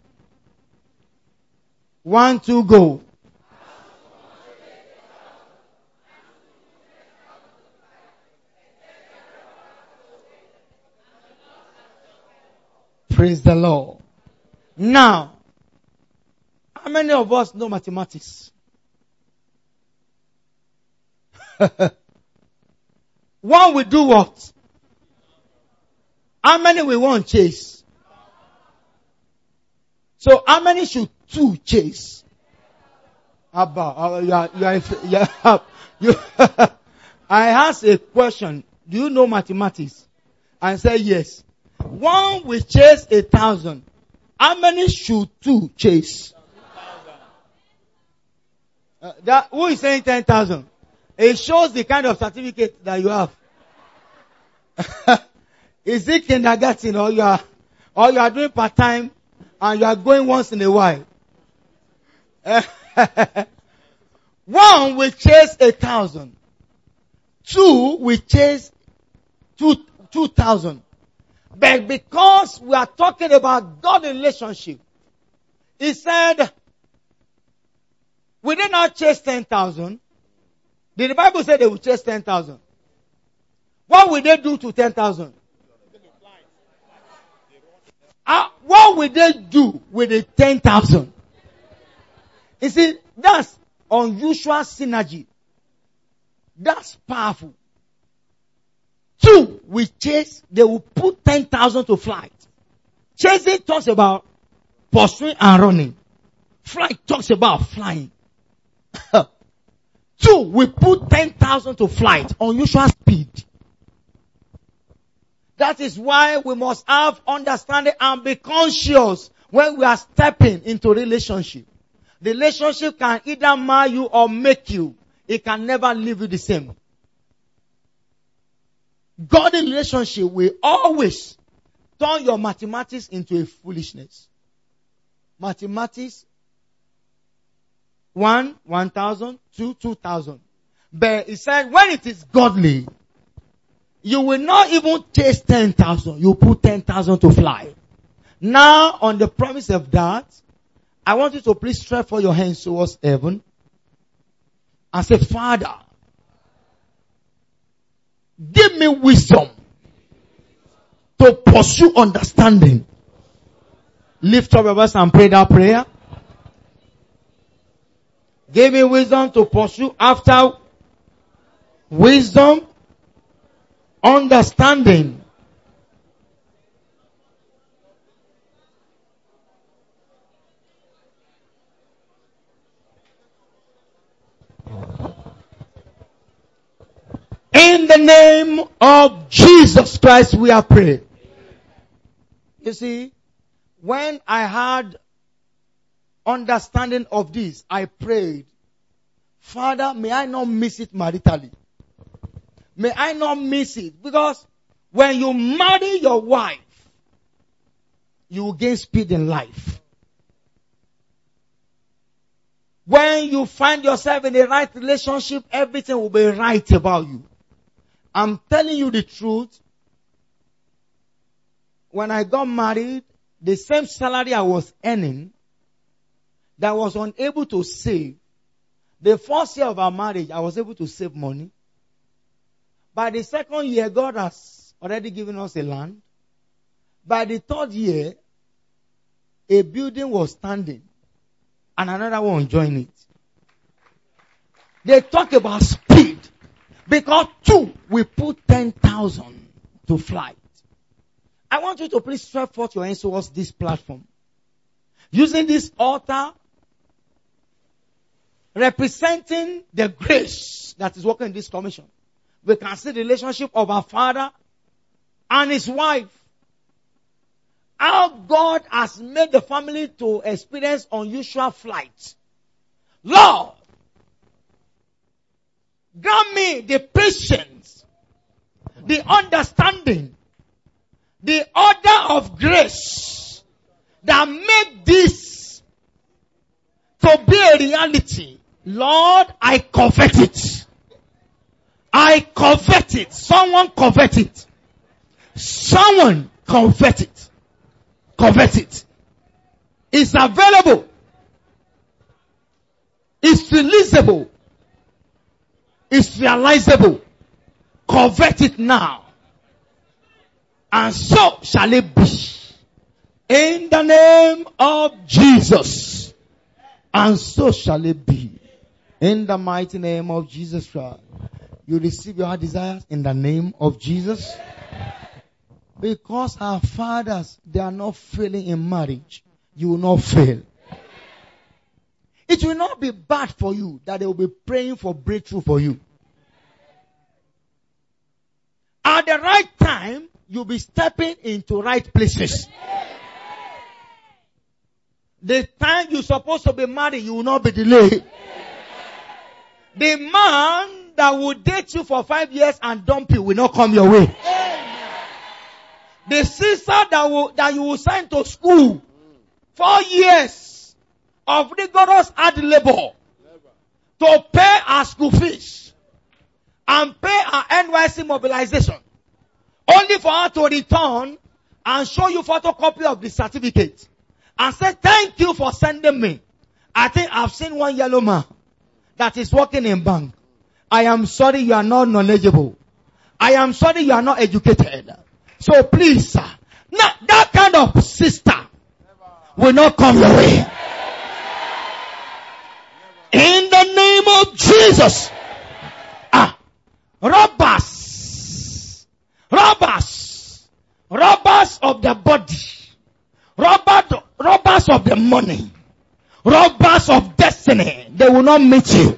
1, 2, go. Praise the Lord. Now, how many of us know mathematics? One will do what? How many will one chase? So how many should two chase? I asked a question. Do you know mathematics? And said yes. One will chase 1,000. How many should two chase? Who is saying 10,000? It shows the kind of certificate that you have. Is it kindergarten or you are doing part-time and you are going once in a while? One will chase 1,000. Two will chase 2,000. But because we are talking about God relationship, he said, we did not chase 10,000. Did the Bible say they would chase 10,000? What will they do to 10,000? What will they do with the 10,000? You see, that's unusual synergy. That's powerful. Two, we chase, they will put 10,000 to flight. Chasing talks about pursuing and running. Flight talks about flying. Two, we put 10,000 to flight, unusual speed. That is why we must have understanding and be conscious when we are stepping into relationship. The relationship can either mar you or make you. It can never leave you the same. Godly relationship will always turn your mathematics into a foolishness. Mathematics, 1, 1,000, 2, 2,000. But he said when it is godly, you will not even chase 10,000. You put 10,000 to fly. Now, on the promise of that, I want you to please stretch for your hands towards heaven and say, Father, give me wisdom to pursue understanding. Lift up your voice and pray that prayer. Give me wisdom to pursue after wisdom, understanding. In the name of Jesus Christ, we are praying. You see, when I had understanding of this, I prayed, Father, may I not miss it maritally. May I not miss it. Because when you marry your wife, you will gain speed in life. When you find yourself in the right relationship, everything will be right about you. I'm telling you the truth. When I got married, the same salary I was earning, that I was unable to save. The first year of our marriage, I was able to save money. By the second year, God has already given us a land. By the third year, a building was standing and another one joined it. They talk about speed. Because two, we put 10,000 to flight. I want you to please stretch forth your hands towards this platform. Using this altar, representing the grace that is working in this commission. We can see the relationship of our father and his wife. How God has made the family to experience unusual flight. Lord, grant me the patience, the understanding, the order of grace that make this to be a reality. Lord, I covet it. I covet it. Someone covet it. Someone covet it. Covet it. It's available. It's releasable. It's realizable. Covet it now. And so shall it be. In the name of Jesus. And so shall it be. In the mighty name of Jesus Christ. You receive your heart desires in the name of Jesus. Because our fathers, they are not failing in marriage. You will not fail. It will not be bad for you that they will be praying for breakthrough for you. At the right time, you'll be stepping into right places. The time you're supposed to be married, you will not be delayed. The man that will date you for 5 years and dump you will not come your way. The sister that you will send to school 4 years of rigorous hard labor to pay her school fees and pay her NYC mobilization, only for her to return and show you photocopy of the certificate and say, thank you for sending me. I think I've seen one yellow man that is working in bank. I am sorry you are not knowledgeable. I am sorry you are not educated. So please, sir, that kind of sister will not come your way. In the name of Jesus. Robbers of the body, robbers of the money, robbers of destiny, they will not meet you.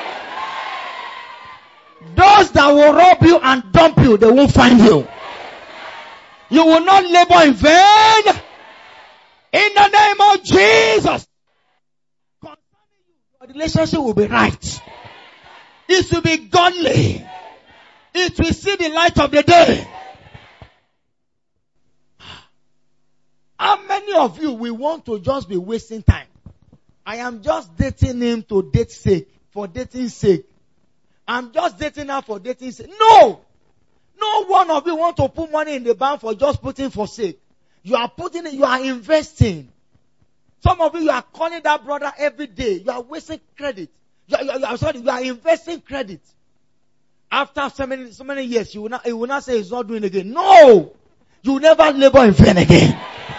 Those that will rob you and dump you, they won't find you. You will not labor in vain. In the name of Jesus. Concerning you, your relationship will be right. It will be godly. It will see the light of the day. How many of you will want to just be wasting time? I am just dating him to date sake, for dating sake. I'm just dating her for dating sake. No! No one of you want to put money in the bank for just putting for sake. You are putting it, you are investing. Some of you are calling that brother every day. You are wasting credit. You are investing credit. After so many years, you will not say he's not doing it again. No! You will never labor in vain again.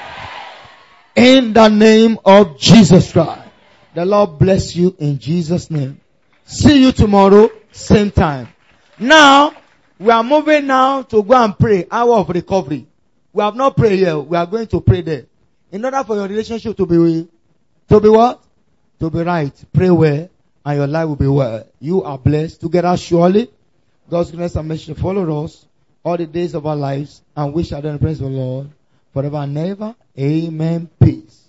In the name of Jesus Christ. The Lord bless you in Jesus' name. See you tomorrow, same time. Now, we are moving now to go and pray, hour of recovery. We have not prayed here. We are going to pray there. In order for your relationship to be what? To be right. Pray well, and your life will be well. You are blessed. Together, surely, God's goodness and mercy follow us all the days of our lives, and we shall then praise the Lord forever and ever. Amen. Peace.